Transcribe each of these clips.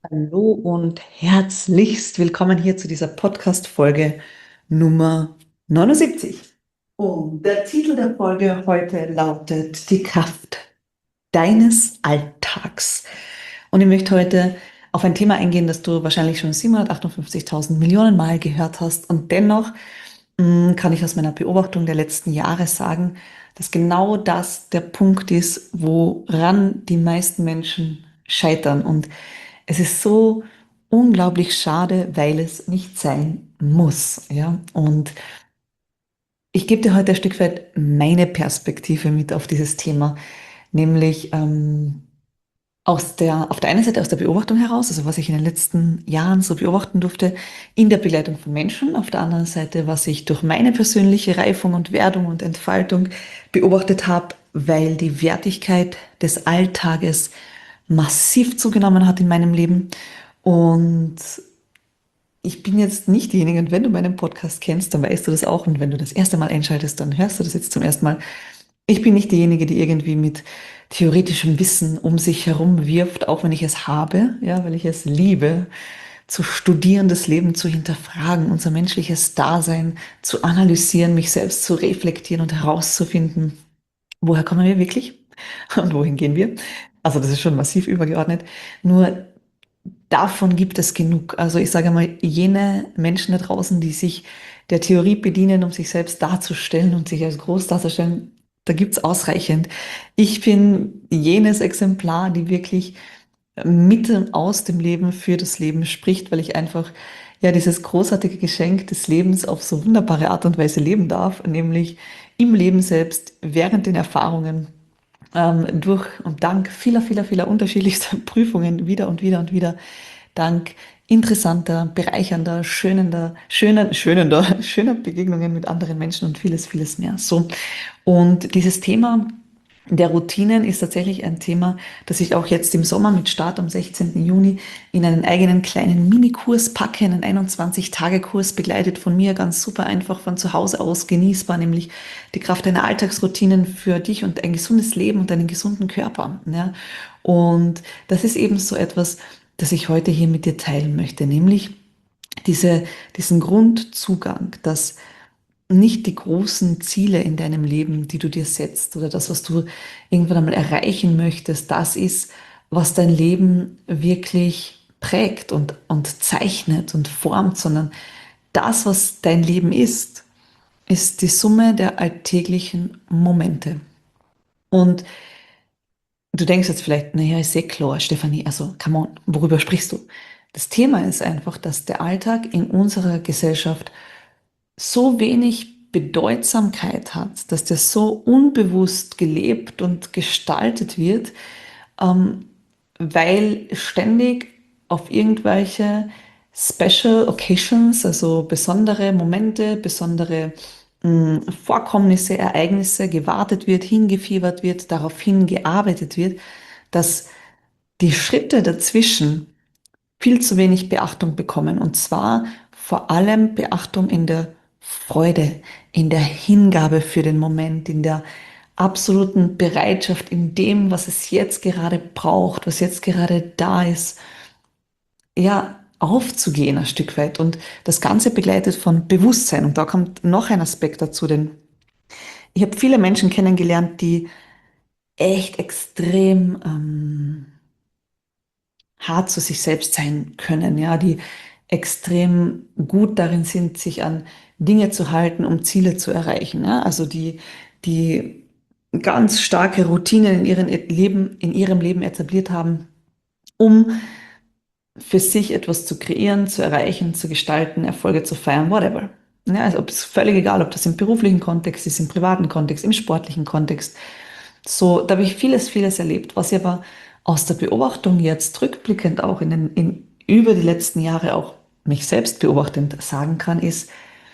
Hallo und herzlichst willkommen hier zu dieser Podcast-Folge Nummer 79. Und der Titel der Folge heute lautet Die Kraft deines Alltags. Und ich möchte heute auf ein Thema eingehen, das du wahrscheinlich schon 758.000 Millionen Mal gehört hast. Und dennoch kann ich aus meiner Beobachtung der letzten Jahre sagen, dass genau das der Punkt ist, woran die meisten Menschen scheitern. Und es ist so unglaublich schade, weil es nicht sein muss. Ja? Und ich gebe dir heute ein Stück weit meine Perspektive mit auf dieses Thema, nämlich auf der einen Seite aus der Beobachtung heraus, also was ich in den letzten Jahren so beobachten durfte, in der Begleitung von Menschen, auf der anderen Seite, was ich durch meine persönliche Reifung und Werdung und Entfaltung beobachtet habe, weil die Wertigkeit des Alltages massiv zugenommen hat in meinem Leben. Und ich bin jetzt nicht diejenige, und wenn du meinen Podcast kennst, dann weißt du das auch. Und wenn du das erste Mal einschaltest, dann hörst du das jetzt zum ersten Mal. Ich bin nicht diejenige, die irgendwie mit theoretischem Wissen um sich herum wirft, auch wenn ich es habe, ja, weil ich es liebe, zu studieren, das Leben zu hinterfragen, unser menschliches Dasein zu analysieren, mich selbst zu reflektieren und herauszufinden, woher kommen wir wirklich und wohin gehen wir. Also das ist schon massiv übergeordnet. Nur davon gibt es genug. Also ich sage mal, jene Menschen da draußen, die sich der Theorie bedienen, um sich selbst darzustellen und sich als groß darzustellen, da gibt's ausreichend. Ich bin jenes Exemplar, die wirklich mitten aus dem Leben für das Leben spricht, weil ich einfach ja dieses großartige Geschenk des Lebens auf so wunderbare Art und Weise leben darf, nämlich im Leben selbst, während den Erfahrungen, durch und dank vieler unterschiedlichster Prüfungen wieder und wieder und wieder, dank interessanter, bereichernder, schöner Begegnungen mit anderen Menschen und vieles mehr. So. Und dieses Thema der Routinen ist tatsächlich ein Thema, das ich auch jetzt im Sommer mit Start am 16. Juni in einen eigenen kleinen Minikurs packe, einen 21-Tage-Kurs, begleitet von mir, ganz super einfach von zu Hause aus genießbar, nämlich die Kraft deiner Alltagsroutinen für dich und ein gesundes Leben und einen gesunden Körper. Ja. Und das ist eben so etwas, das ich heute hier mit dir teilen möchte, nämlich diesen Grundzugang, dass nicht die großen Ziele in deinem Leben, die du dir setzt oder das, was du irgendwann einmal erreichen möchtest, das ist, was dein Leben wirklich prägt und zeichnet und formt, sondern das, was dein Leben ist die Summe der alltäglichen Momente. Und du denkst jetzt vielleicht, naja, ist eh klar, Stefanie, also come on, worüber sprichst du? Das Thema ist einfach, dass der Alltag in unserer Gesellschaft so wenig Bedeutsamkeit hat, dass der so unbewusst gelebt und gestaltet wird, ähm, weil ständig auf irgendwelche Special Occasions, also besondere Momente, besondere Vorkommnisse, Ereignisse gewartet wird, hingefiebert wird, darauf hingearbeitet wird, dass die Schritte dazwischen viel zu wenig Beachtung bekommen. Und zwar vor allem Beachtung in der Freude, in der Hingabe für den Moment, in der absoluten Bereitschaft, in dem, was es jetzt gerade braucht, was jetzt gerade da ist, ja, aufzugehen ein Stück weit. Und das Ganze begleitet von Bewusstsein. Und da kommt noch ein Aspekt dazu, denn ich habe viele Menschen kennengelernt, die echt extrem hart zu sich selbst sein können, ja, die extrem gut darin sind, sich an Dinge zu halten, um Ziele zu erreichen, ja, also die ganz starke Routinen in ihrem Leben etabliert haben, um für sich etwas zu kreieren, zu erreichen, zu gestalten, Erfolge zu feiern, whatever. Ja, also ob es völlig egal, ob das im beruflichen Kontext ist, im privaten Kontext, im sportlichen Kontext. So, da habe ich vieles erlebt, was ich aber aus der Beobachtung jetzt rückblickend auch über die letzten Jahre auch mich selbst beobachtend sagen kann, ist,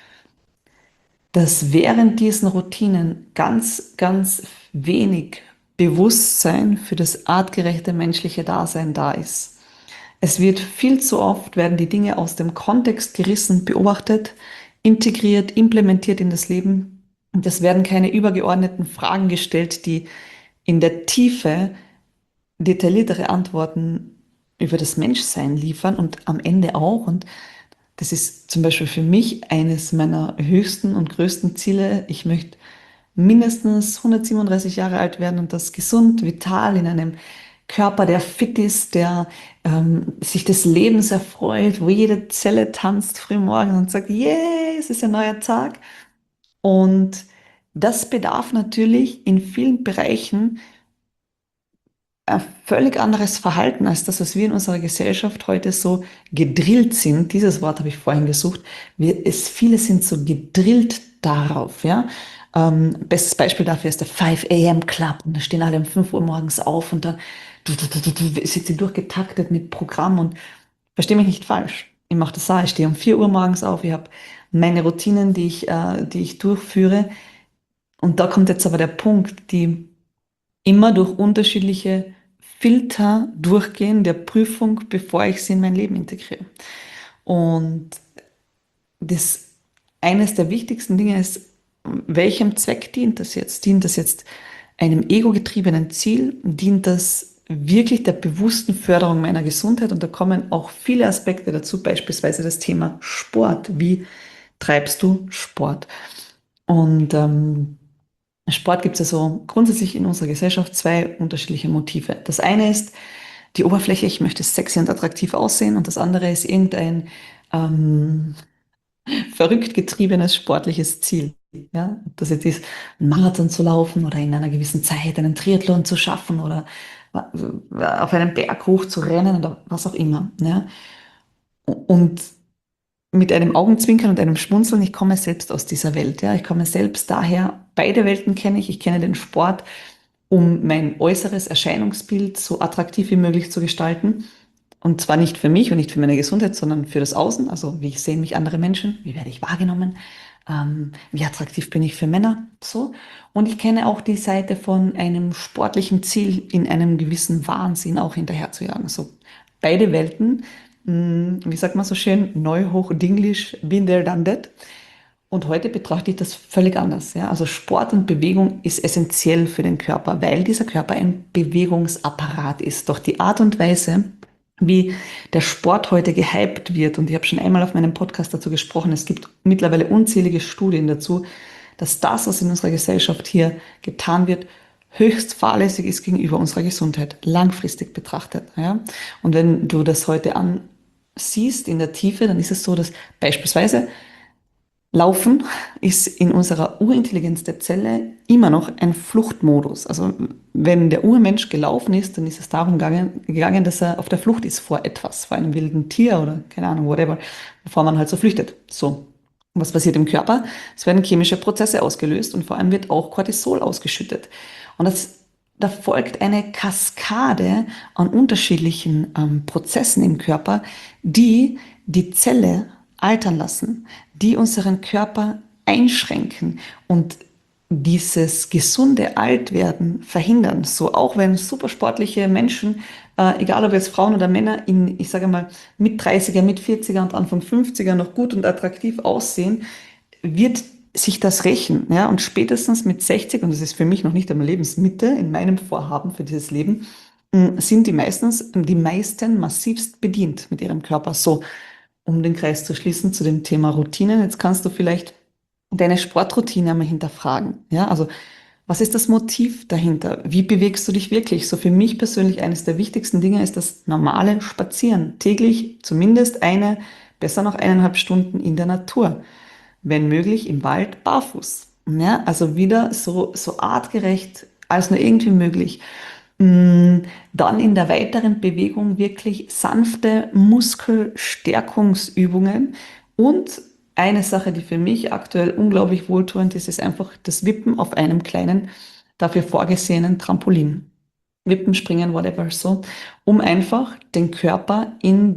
dass während diesen Routinen ganz wenig Bewusstsein für das artgerechte menschliche Dasein da ist. Es wird viel zu oft, werden die Dinge aus dem Kontext gerissen, beobachtet, integriert, implementiert in das Leben. Und es werden keine übergeordneten Fragen gestellt, die in der Tiefe detailliertere Antworten über das Menschsein liefern und am Ende auch. Und das ist zum Beispiel für mich eines meiner höchsten und größten Ziele. Ich möchte mindestens 137 Jahre alt werden und das gesund, vital in einem Körper, der fit ist, der sich des Lebens erfreut, wo jede Zelle tanzt frühmorgens und sagt, yay, es ist ein neuer Tag. Und das bedarf natürlich in vielen Bereichen ein völlig anderes Verhalten als das, was wir in unserer Gesellschaft heute so gedrillt sind. Dieses Wort habe ich vorhin gesucht. Viele sind so gedrillt darauf, ja. Bestes Beispiel dafür ist der 5 a.m. Club. Und da stehen alle um 5 Uhr morgens auf und dann sind sie durchgetaktet mit Programm und verstehe mich nicht falsch. Ich mache das auch. Ich stehe um 4 Uhr morgens auf. Ich habe meine Routinen, die ich durchführe. Und da kommt jetzt aber der Punkt, die immer durch unterschiedliche Filter durchgehen der Prüfung, bevor ich sie in mein Leben integriere. Und das eines der wichtigsten Dinge ist, welchem Zweck dient das jetzt? Dient das jetzt einem ego-getriebenen Ziel? Dient das wirklich der bewussten Förderung meiner Gesundheit? Und da kommen auch viele Aspekte dazu, beispielsweise das Thema Sport. Wie treibst du Sport? Und Sport gibt es also grundsätzlich in unserer Gesellschaft zwei unterschiedliche Motive. Das eine ist die Oberfläche, ich möchte sexy und attraktiv aussehen, und das andere ist irgendein ähm, verrückt getriebenes sportliches Ziel. Ja, ob das jetzt ist, einen Marathon zu laufen oder in einer gewissen Zeit einen Triathlon zu schaffen oder auf einem Berg hoch zu rennen oder was auch immer. Ja. Und mit einem Augenzwinkern und einem Schmunzeln, ich komme selbst aus dieser Welt. Ja. Ich komme selbst daher, beide Welten kenne ich. Ich kenne den Sport, um mein äußeres Erscheinungsbild so attraktiv wie möglich zu gestalten. Und zwar nicht für mich und nicht für meine Gesundheit, sondern für das Außen. Also wie sehen mich andere Menschen, wie werde ich wahrgenommen, wie attraktiv bin ich für Männer, so. Und ich kenne auch die Seite von einem sportlichen Ziel in einem gewissen Wahnsinn auch hinterherzujagen. So beide Welten, wie sagt man so schön, Neuhochdinglish, been there, done that. Und heute betrachte ich das völlig anders. Ja? Also Sport und Bewegung ist essentiell für den Körper, weil dieser Körper ein Bewegungsapparat ist. Doch die Art und Weise, wie der Sport heute gehypt wird, und ich habe schon einmal auf meinem Podcast dazu gesprochen, es gibt mittlerweile unzählige Studien dazu, dass das, was in unserer Gesellschaft hier getan wird, höchst fahrlässig ist gegenüber unserer Gesundheit, langfristig betrachtet. Ja? Und wenn du das heute ansiehst in der Tiefe, dann ist es so, dass beispielsweise Laufen ist in unserer Urintelligenz der Zelle immer noch ein Fluchtmodus. Also wenn der Urmensch gelaufen ist, dann ist es darum gegangen, dass er auf der Flucht ist vor etwas, vor einem wilden Tier oder keine Ahnung, whatever, bevor man halt so flüchtet. So. Und was passiert im Körper? Es werden chemische Prozesse ausgelöst und vor allem wird auch Cortisol ausgeschüttet. Und da folgt eine Kaskade an unterschiedlichen Prozessen im Körper, die die Zelle altern lassen, die unseren Körper einschränken und dieses gesunde Altwerden verhindern. So auch wenn supersportliche Menschen, egal ob jetzt Frauen oder Männer, ich sage mal, mit 30er, mit 40er und Anfang 50er noch gut und attraktiv aussehen, wird sich das rächen. Ja? Und spätestens mit 60, und das ist für mich noch nicht einmal Lebensmitte in meinem Vorhaben für dieses Leben, sind die meisten massivst bedient mit ihrem Körper. So, um den Kreis zu schließen zu dem Thema Routinen. Jetzt kannst du vielleicht deine Sportroutine einmal hinterfragen. Ja, also was ist das Motiv dahinter? Wie bewegst du dich wirklich? So für mich persönlich eines der wichtigsten Dinge ist das normale Spazieren. Täglich zumindest besser noch 1,5 Stunden in der Natur. Wenn möglich im Wald barfuß. Ja, also wieder so artgerecht als nur irgendwie möglich. Dann in der weiteren Bewegung wirklich sanfte Muskelstärkungsübungen. Und eine Sache, die für mich aktuell unglaublich wohltuend ist, ist einfach das Wippen auf einem kleinen, dafür vorgesehenen Trampolin. Wippen, springen, whatever, so, um einfach den Körper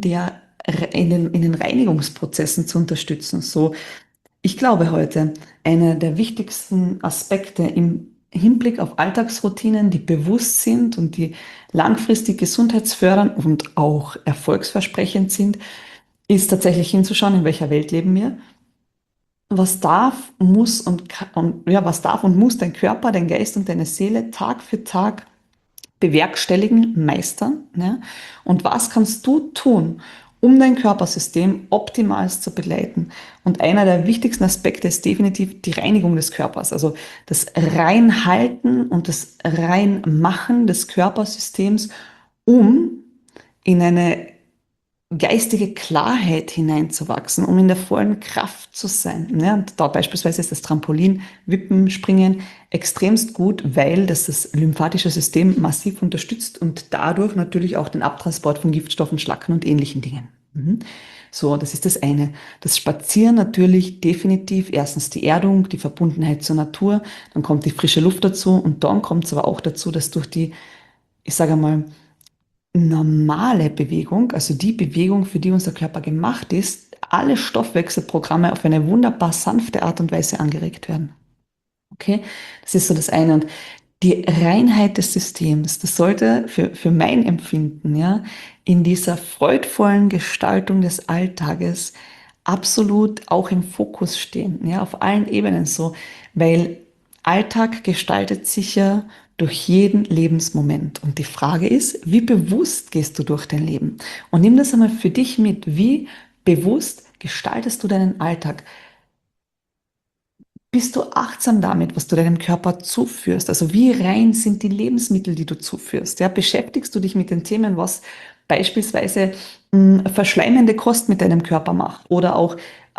in den Reinigungsprozessen zu unterstützen. So, ich glaube heute, einer der wichtigsten Aspekte im Hinblick auf Alltagsroutinen, die bewusst sind und die langfristig gesundheitsfördernd und auch erfolgsversprechend sind, ist tatsächlich hinzuschauen, in welcher Welt leben wir. Was darf, muss und ja, was darf und muss dein Körper, dein Geist und deine Seele Tag für Tag bewerkstelligen, meistern. Ja? Und was kannst du tun, um dein Körpersystem optimal zu begleiten? Und einer der wichtigsten Aspekte ist definitiv die Reinigung des Körpers, also das Reinhalten und das Reinmachen des Körpersystems, um in eine geistige Klarheit hineinzuwachsen, um in der vollen Kraft zu sein. Ja, und da beispielsweise ist das Trampolin, Wippen, Springen extremst gut, weil das lymphatische System massiv unterstützt und dadurch natürlich auch den Abtransport von Giftstoffen, Schlacken und ähnlichen Dingen. So, das ist das eine. Das Spazieren natürlich definitiv. Erstens die Erdung, die Verbundenheit zur Natur, dann kommt die frische Luft dazu und dann kommt es aber auch dazu, dass durch die, ich sage mal, normale Bewegung, also die Bewegung, für die unser Körper gemacht ist, alle Stoffwechselprogramme auf eine wunderbar sanfte Art und Weise angeregt werden. Okay, das ist so das eine. Und die Reinheit des Systems, das sollte für mein Empfinden, ja, in dieser freudvollen Gestaltung des Alltages absolut auch im Fokus stehen, ja, auf allen Ebenen so, weil Alltag gestaltet sich ja durch jeden Lebensmoment. Und die Frage ist, wie bewusst gehst du durch dein Leben? Und nimm das einmal für dich mit. Wie bewusst gestaltest du deinen Alltag? Bist du achtsam damit, was du deinem Körper zuführst? Also wie rein sind die Lebensmittel, die du zuführst? Ja, beschäftigst du dich mit den Themen, was beispielsweise verschleimende Kost mit deinem Körper macht oder auch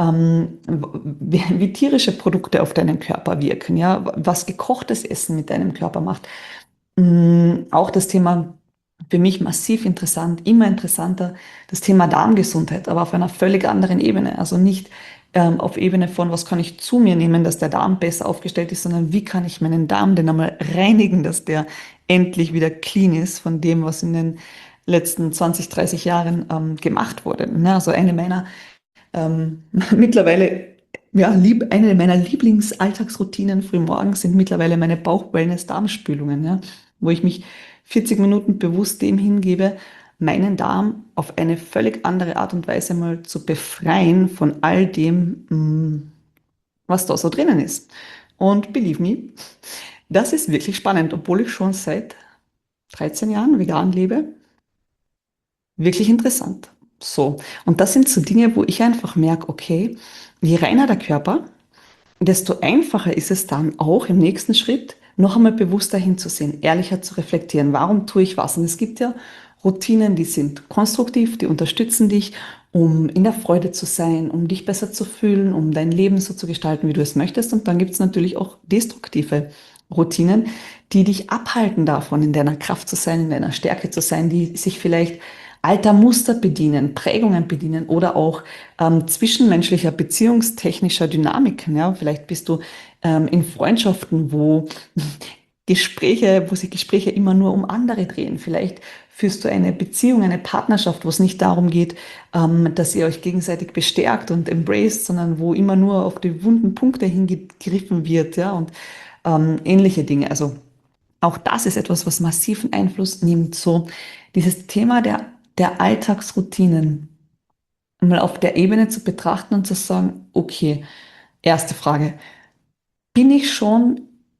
wie tierische Produkte auf deinen Körper wirken, ja, was gekochtes Essen mit deinem Körper macht. Auch das Thema für mich massiv interessant, immer interessanter, das Thema Darmgesundheit, aber auf einer völlig anderen Ebene. Also nicht auf Ebene von, was kann ich zu mir nehmen, dass der Darm besser aufgestellt ist, sondern wie kann ich meinen Darm denn einmal reinigen, dass der endlich wieder clean ist von dem, was in den letzten 20, 30 Jahren gemacht wurde. Ne? Also eine meiner mittlerweile, ja, eine meiner Lieblingsalltagsroutinen frühmorgens sind mittlerweile meine Bauch-Wellness-Darmspülungen, ja, wo ich mich 40 Minuten bewusst dem hingebe, meinen Darm auf eine völlig andere Art und Weise mal zu befreien von all dem, was da so drinnen ist. Und believe me, das ist wirklich spannend, obwohl ich schon seit 13 Jahren vegan lebe. Wirklich interessant. So, und das sind so Dinge, wo ich einfach merke, okay, je reiner der Körper, desto einfacher ist es dann auch im nächsten Schritt noch einmal bewusster hinzusehen, ehrlicher zu reflektieren. Warum tue ich was? Und es gibt ja Routinen, die sind konstruktiv, die unterstützen dich, um in der Freude zu sein, um dich besser zu fühlen, um dein Leben so zu gestalten, wie du es möchtest. Und dann gibt es natürlich auch destruktive Routinen, die dich abhalten davon, in deiner Kraft zu sein, in deiner Stärke zu sein, die sich vielleicht alter Muster bedienen, Prägungen bedienen oder auch zwischenmenschlicher, beziehungstechnischer Dynamiken. Ja? Vielleicht bist du in Freundschaften, wo wo sich Gespräche immer nur um andere drehen. Vielleicht führst du eine Beziehung, eine Partnerschaft, wo es nicht darum geht, dass ihr euch gegenseitig bestärkt und embraced, sondern wo immer nur auf die wunden Punkte hingegriffen wird, ja, und ähnliche Dinge. Also auch das ist etwas, was massiven Einfluss nimmt. So dieses Thema der Alltagsroutinen mal auf der Ebene zu betrachten und zu sagen, okay, erste Frage, bin ich schon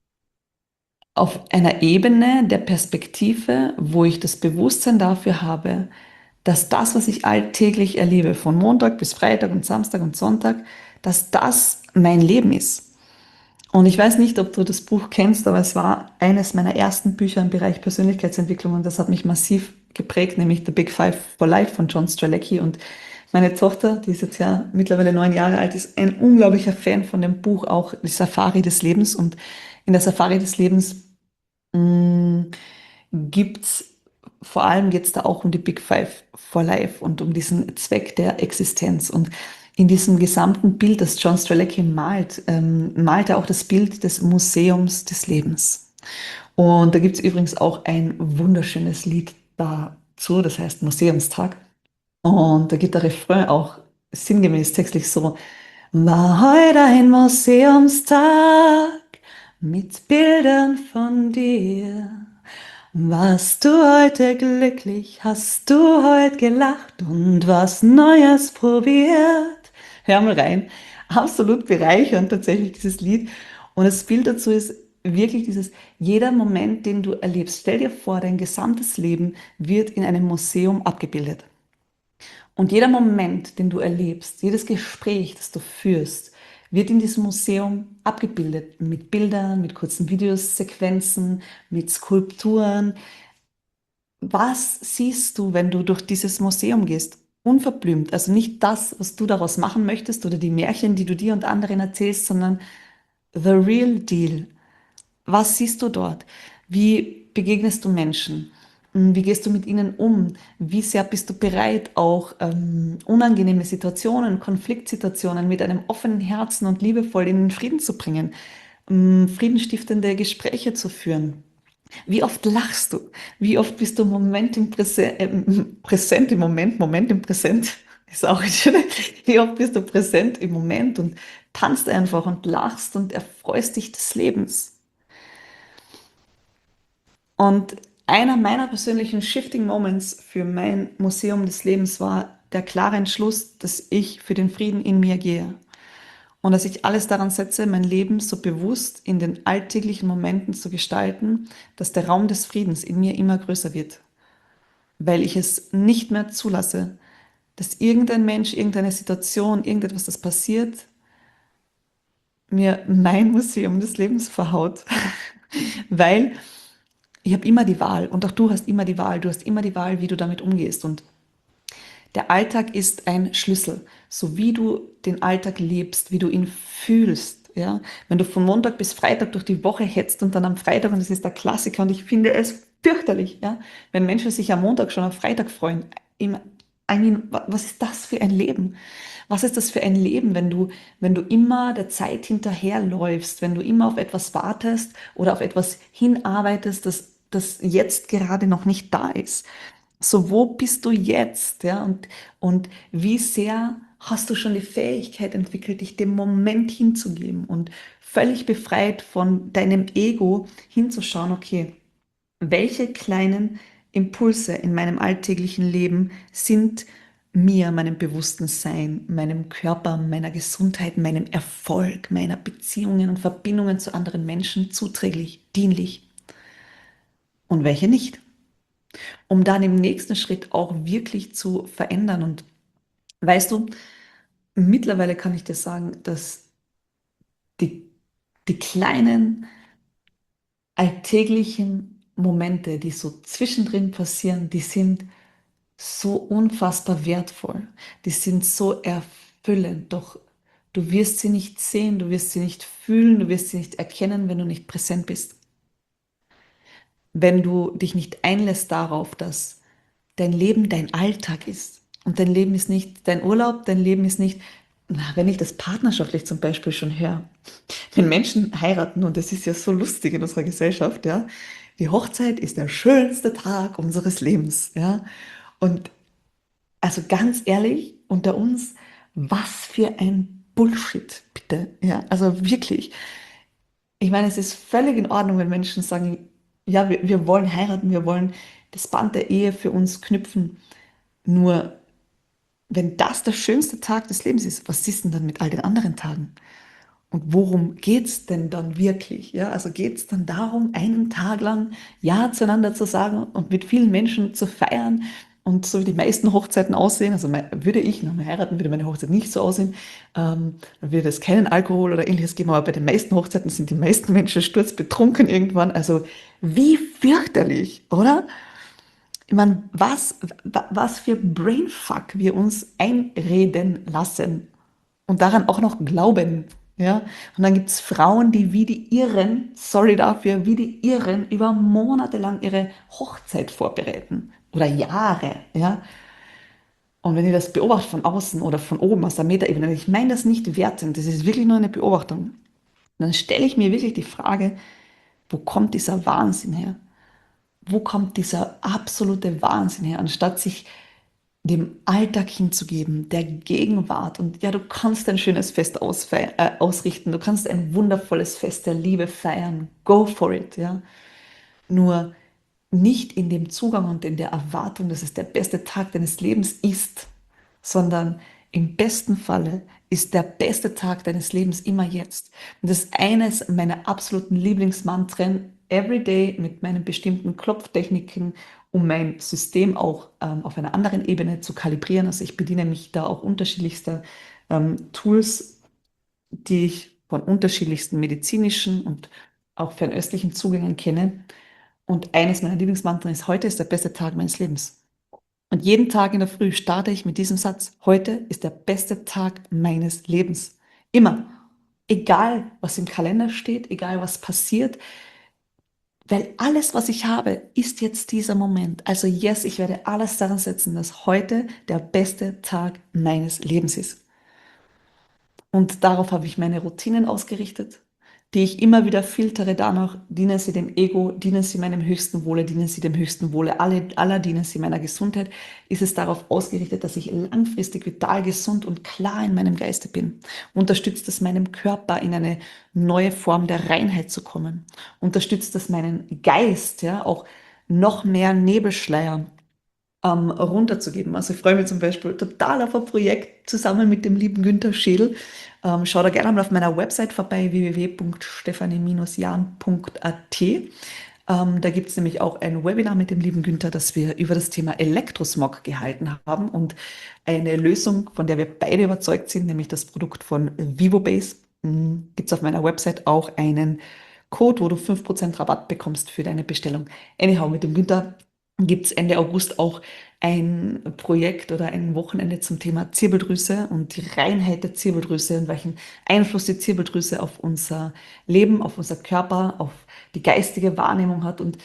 auf einer Ebene der Perspektive, wo ich das Bewusstsein dafür habe, dass das, was ich alltäglich erlebe, von Montag bis Freitag und Samstag und Sonntag, dass das mein Leben ist. Und ich weiß nicht, ob du das Buch kennst, aber es war eines meiner ersten Bücher im Bereich Persönlichkeitsentwicklung und das hat mich massiv geprägt, nämlich The Big Five for Life von John Strzelecki. Und meine Tochter, die ist jetzt ja mittlerweile 9 Jahre alt, ist ein unglaublicher Fan von dem Buch, auch die Safari des Lebens. Und in der Safari des Lebens mh, gibt's vor allem geht's da auch um die Big Five for Life und um diesen Zweck der Existenz. Und in diesem gesamten Bild, das John Strzelecki malt, malt er auch das Bild des Museums des Lebens. Und da gibt's übrigens auch ein wunderschönes Lied dazu, das heißt Museumstag. Und da geht der Refrain auch sinngemäß textlich so: War heute ein Museumstag mit Bildern von dir. Warst du heute glücklich, hast du heute gelacht und was Neues probiert? Hör mal rein. Absolut bereichernd tatsächlich dieses Lied. Und das Bild dazu ist, wirklich jeder Moment, den du erlebst, stell dir vor, dein gesamtes Leben wird in einem Museum abgebildet. Und jeder Moment, den du erlebst, jedes Gespräch, das du führst, wird in diesem Museum abgebildet mit Bildern, mit kurzen Videos, Sequenzen, mit Skulpturen. Was siehst du, wenn du durch dieses Museum gehst? Unverblümt. Also nicht das, was du daraus machen möchtest oder die Märchen, die du dir und anderen erzählst, sondern the real deal. Was siehst du dort? Wie begegnest du Menschen? Wie gehst du mit ihnen um? Wie sehr bist du bereit, auch unangenehme Situationen, Konfliktsituationen mit einem offenen Herzen und liebevoll in den Frieden zu bringen, friedenstiftende Gespräche zu führen? Wie oft lachst du? Wie oft bist du im Moment präsent im Moment, Moment im Präsent? Ist auch schön. Wie oft bist du präsent im Moment und tanzt einfach und lachst und erfreust dich des Lebens? Und einer meiner persönlichen Shifting Moments für mein Museum des Lebens war der klare Entschluss, dass ich für den Frieden in mir gehe und dass ich alles daran setze, mein Leben so bewusst in den alltäglichen Momenten zu gestalten, dass der Raum des Friedens in mir immer größer wird, weil ich es nicht mehr zulasse, dass irgendein Mensch, irgendeine Situation, irgendetwas, das passiert, mir mein Museum des Lebens verhaut, weil ich habe immer die Wahl und auch du hast immer die Wahl. Du hast immer die Wahl, wie du damit umgehst. Und der Alltag ist ein Schlüssel. So wie du den Alltag lebst, wie du ihn fühlst. Ja? Wenn du von Montag bis Freitag durch die Woche hetzt und dann am Freitag, und das ist der Klassiker, und ich finde es fürchterlich, ja? Wenn Menschen sich am Montag schon auf Freitag freuen. I mean, was ist das für ein Leben? Was ist das für ein Leben, wenn du immer der Zeit hinterherläufst, wenn du immer auf etwas wartest oder auf etwas hinarbeitest, das jetzt gerade noch nicht da ist? So, wo bist du jetzt? Ja, und wie sehr hast du schon die Fähigkeit entwickelt, dich dem Moment hinzugeben und völlig befreit von deinem Ego hinzuschauen, okay, welche kleinen Impulse in meinem alltäglichen Leben sind mir, meinem bewussten Sein, meinem Körper, meiner Gesundheit, meinem Erfolg, meiner Beziehungen und Verbindungen zu anderen Menschen zuträglich, dienlich und welche nicht, um dann im nächsten Schritt auch wirklich zu verändern. Und weißt du, mittlerweile kann ich dir sagen, dass die, die kleinen alltäglichen Momente, die so zwischendrin passieren, die sind so unfassbar wertvoll. Die sind so erfüllend, doch du wirst sie nicht sehen, du wirst sie nicht fühlen, du wirst sie nicht erkennen, wenn du nicht präsent bist. Wenn du dich nicht einlässt darauf, dass dein Leben dein Alltag ist. Und dein Leben ist nicht dein Urlaub, dein Leben ist nicht, na, wenn ich das partnerschaftlich zum Beispiel schon höre, wenn Menschen heiraten, und das ist ja so lustig in unserer Gesellschaft, ja, die Hochzeit ist der schönste Tag unseres Lebens, ja. Und also ganz ehrlich, unter uns, was für ein Bullshit, bitte, ja, also wirklich. Ich meine, es ist völlig in Ordnung, wenn Menschen sagen, ja, wir wollen heiraten, wir wollen das Band der Ehe für uns knüpfen. Nur wenn das der schönste Tag des Lebens ist, was ist denn dann mit all den anderen Tagen? Und worum geht's denn dann wirklich? Ja, also geht's dann darum, einen Tag lang Ja zueinander zu sagen und mit vielen Menschen zu feiern und so wie die meisten Hochzeiten aussehen, also würde ich nach mir heiraten, würde meine Hochzeit nicht so aussehen, dann würde es keinen Alkohol oder ähnliches geben, aber bei den meisten Hochzeiten sind die meisten Menschen sturzbetrunken irgendwann, also wie fürchterlich, oder? Ich meine, was für Brainfuck wir uns einreden lassen und daran auch noch glauben. Ja? Und dann gibt es Frauen, die wie die Irren, sorry dafür, wie die Irren über Monate lang ihre Hochzeit vorbereiten oder Jahre. Ja? Und wenn ich das beobachte von außen oder von oben aus der Metaebene, ich meine das nicht wertend, das ist wirklich nur eine Beobachtung, dann stelle ich mir wirklich die Frage, wo kommt dieser Wahnsinn her? Wo kommt dieser absolute Wahnsinn her, anstatt sich dem Alltag hinzugeben, der Gegenwart. Und ja, du kannst ein schönes Fest ausrichten, du kannst ein wundervolles Fest der Liebe feiern. Go for it, ja. Nur nicht in dem Zugang und in der Erwartung, dass es der beste Tag deines Lebens ist, sondern im besten Falle ist der beste Tag deines Lebens immer jetzt. Und das ist eines meiner absoluten Lieblingsmantren, everyday mit meinen bestimmten Klopftechniken, um mein System auch auf einer anderen Ebene zu kalibrieren. Also ich bediene mich da auch unterschiedlichster Tools, die ich von unterschiedlichsten medizinischen und auch fernöstlichen Zugängen kenne. Und eines meiner Lieblingsmantren ist, heute ist der beste Tag meines Lebens. Und jeden Tag in der Früh starte ich mit diesem Satz, heute ist der beste Tag meines Lebens. Immer. Egal, was im Kalender steht, egal, was passiert, weil alles, was ich habe, ist jetzt dieser Moment. Also yes, ich werde alles daran setzen, dass heute der beste Tag meines Lebens ist. Und darauf habe ich meine Routinen ausgerichtet, die ich immer wieder filtere danach, dienen sie dem Ego, dienen sie meinem höchsten Wohle, dienen sie dem höchsten Wohle aller, dienen sie meiner Gesundheit, ist es darauf ausgerichtet, dass ich langfristig vital gesund und klar in meinem Geiste bin. Unterstützt es meinem Körper, in eine neue Form der Reinheit zu kommen. Unterstützt es meinen Geist, ja, auch noch mehr Nebelschleier runterzugeben. Also ich freue mich zum Beispiel total auf ein Projekt zusammen mit dem lieben Günther Schädel. Schau da gerne mal auf meiner Website vorbei, www.stephanie-jan.at. Da gibt es nämlich auch ein Webinar mit dem lieben Günther, das wir über das Thema Elektrosmog gehalten haben und eine Lösung, von der wir beide überzeugt sind, nämlich das Produkt von VivoBase. Gibt es auf meiner Website auch einen Code, wo du 5% Rabatt bekommst für deine Bestellung. Anyhow, mit dem Günther gibt es Ende August auch ein Projekt oder ein Wochenende zum Thema Zirbeldrüse und die Reinheit der Zirbeldrüse und welchen Einfluss die Zirbeldrüse auf unser Leben, auf unser Körper, auf die geistige Wahrnehmung hat. Und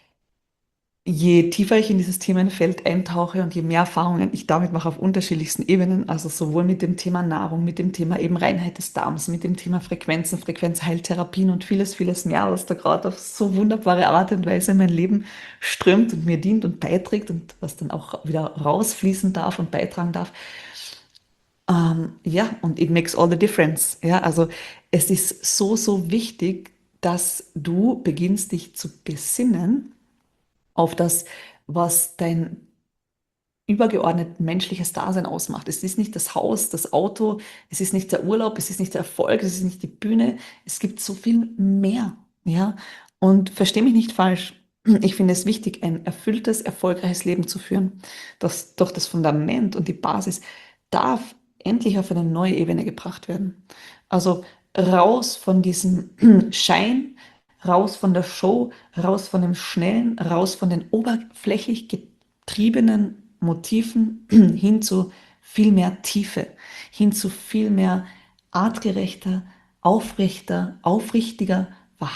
je tiefer ich in dieses Themenfeld eintauche und je mehr Erfahrungen ich damit mache auf unterschiedlichsten Ebenen, also sowohl mit dem Thema Nahrung, mit dem Thema eben Reinheit des Darms, mit dem Thema Frequenzen, Frequenzheiltherapien und vieles, vieles mehr, was da gerade auf so wunderbare Art und Weise in mein Leben strömt und mir dient und beiträgt und was dann auch wieder rausfließen darf und beitragen darf. Ja, und it makes all the difference. Ja, also es ist so, so wichtig, dass du beginnst, dich zu besinnen auf das, was dein übergeordnet menschliches Dasein ausmacht. Es ist nicht das Haus, das Auto, es ist nicht der Urlaub, es ist nicht der Erfolg, es ist nicht die Bühne. Es gibt so viel mehr. Ja, und versteh mich nicht falsch. Ich finde es wichtig, ein erfülltes, erfolgreiches Leben zu führen. Doch das Fundament und die Basis darf endlich auf eine neue Ebene gebracht werden. Also raus von diesem Schein, raus von der Show, raus von dem Schnellen, raus von den oberflächlich getriebenen Motiven hin zu viel mehr Tiefe, hin zu viel mehr artgerechter, aufrechter, aufrichtiger,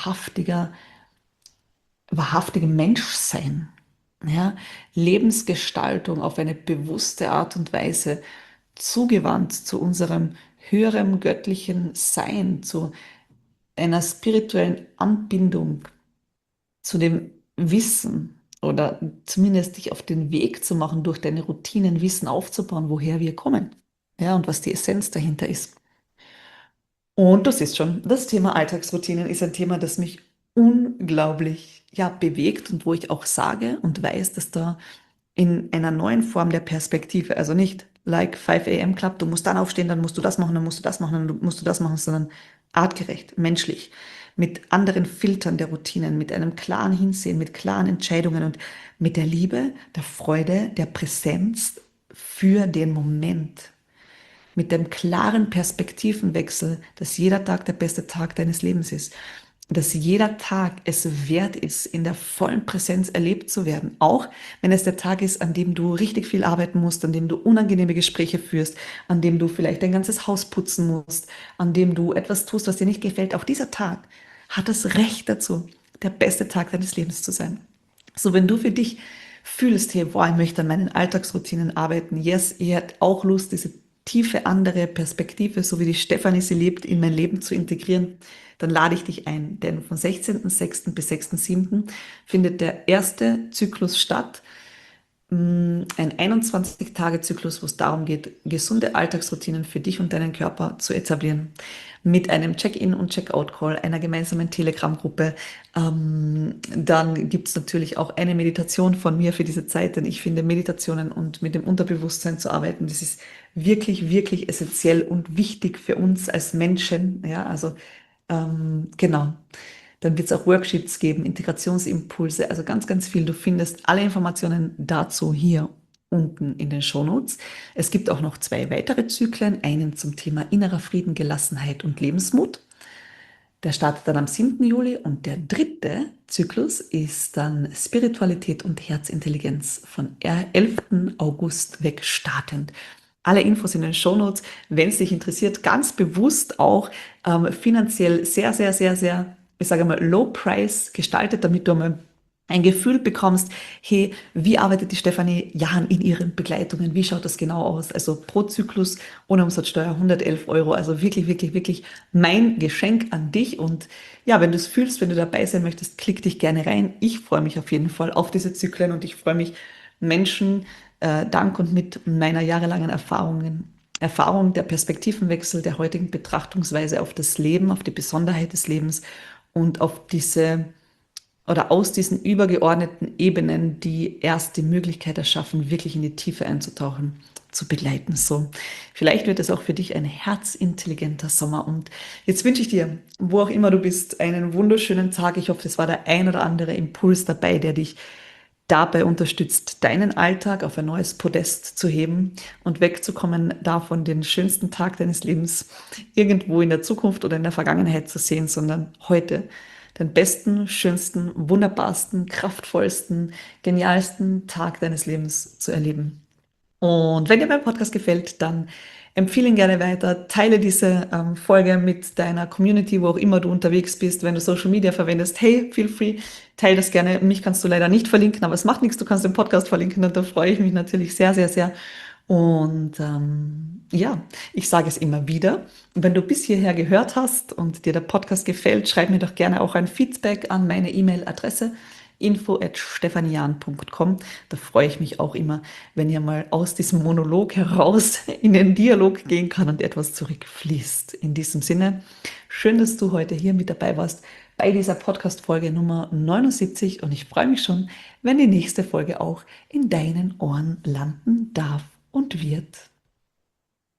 wahrhaftigem Menschsein. Ja, Lebensgestaltung auf eine bewusste Art und Weise, zugewandt zu unserem höheren göttlichen Sein, zu einer spirituellen Anbindung, zu dem Wissen oder zumindest dich auf den Weg zu machen, durch deine Routinen Wissen aufzubauen, woher wir kommen. Ja, und was die Essenz dahinter ist. Und du siehst schon, das Thema Alltagsroutinen ist ein Thema, das mich unglaublich, ja, bewegt und wo ich auch sage und weiß, dass da in einer neuen Form der Perspektive, also nicht like 5 a.m. Club, du musst dann aufstehen, dann musst du das machen, dann musst du das machen, dann musst du das machen, sondern artgerecht, menschlich, mit anderen Filtern der Routinen, mit einem klaren Hinsehen, mit klaren Entscheidungen und mit der Liebe, der Freude, der Präsenz für den Moment, mit dem klaren Perspektivenwechsel, dass jeder Tag der beste Tag deines Lebens ist, dass jeder Tag es wert ist, in der vollen Präsenz erlebt zu werden. Auch wenn es der Tag ist, an dem du richtig viel arbeiten musst, an dem du unangenehme Gespräche führst, an dem du vielleicht dein ganzes Haus putzen musst, an dem du etwas tust, was dir nicht gefällt. Auch dieser Tag hat das Recht dazu, der beste Tag deines Lebens zu sein. So, wenn du für dich fühlst, hey, boah, ich möchte an meinen Alltagsroutinen arbeiten, yes, ihr habt auch Lust, diese tiefe andere Perspektive, so wie die Stefanie sie lebt, in mein Leben zu integrieren, dann lade ich dich ein. Denn von 16.06. bis 6.07. findet der erste Zyklus statt ein 21-Tage-Zyklus, wo es darum geht, gesunde Alltagsroutinen für dich und deinen Körper zu etablieren. Mit einem Check-in- und Check-out-Call, einer gemeinsamen Telegram-Gruppe. Dann gibt es natürlich auch eine Meditation von mir für diese Zeit, denn ich finde, Meditationen und mit dem Unterbewusstsein zu arbeiten, das ist wirklich, wirklich essentiell und wichtig für uns als Menschen. Ja, also genau. Dann wird es auch Worksheets geben, Integrationsimpulse, also ganz, ganz viel. Du findest alle Informationen dazu hier unten in den Shownotes. Es gibt auch noch 2 weitere Zyklen, einen zum Thema innerer Frieden, Gelassenheit und Lebensmut. Der startet dann am 7. Juli und der 3. Zyklus ist dann Spiritualität und Herzintelligenz von 11. August weg startend. Alle Infos in den Shownotes, wenn es dich interessiert, ganz bewusst auch finanziell sehr, sehr, sehr, sehr, ich sage mal, low price gestaltet, damit du einmal ein Gefühl bekommst, hey, wie arbeitet die Stefanie Jahn in ihren Begleitungen? Wie schaut das genau aus? Also pro Zyklus ohne Umsatzsteuer 111 Euro. Also wirklich, wirklich, wirklich mein Geschenk an dich. Und ja, wenn du es fühlst, wenn du dabei sein möchtest, klick dich gerne rein. Ich freue mich auf jeden Fall auf diese Zyklen und ich freue mich, Menschen dank und mit meiner jahrelangen Erfahrung der Perspektivenwechsel, der heutigen Betrachtungsweise auf das Leben, auf die Besonderheit des Lebens und auf diese oder aus diesen übergeordneten Ebenen, die erst die Möglichkeit erschaffen, wirklich in die Tiefe einzutauchen, zu begleiten. So, vielleicht wird es auch für dich ein herzintelligenter Sommer. Und jetzt wünsche ich dir, wo auch immer du bist, einen wunderschönen Tag. Ich hoffe, es war der ein oder andere Impuls dabei, der dich dabei unterstützt, deinen Alltag auf ein neues Podest zu heben und wegzukommen davon, den schönsten Tag deines Lebens irgendwo in der Zukunft oder in der Vergangenheit zu sehen, sondern heute den besten, schönsten, wunderbarsten, kraftvollsten, genialsten Tag deines Lebens zu erleben. Und wenn dir mein Podcast gefällt, dann empfehle ihn gerne weiter, teile diese Folge mit deiner Community, wo auch immer du unterwegs bist. Wenn du Social Media verwendest, hey, feel free, teile das gerne. Mich kannst du leider nicht verlinken, aber es macht nichts, du kannst den Podcast verlinken und da freue ich mich natürlich sehr, sehr, sehr. Und ja, ich sage es immer wieder. Wenn du bis hierher gehört hast und dir der Podcast gefällt, schreib mir doch gerne auch ein Feedback an meine E-Mail-Adresse info@stefanian.com. Da freue ich mich auch immer, wenn ihr mal aus diesem Monolog heraus in den Dialog gehen kann und etwas zurückfließt. In diesem Sinne, schön, dass du heute hier mit dabei warst bei dieser Podcast-Folge Nummer 79 und ich freue mich schon, wenn die nächste Folge auch in deinen Ohren landen darf und wird.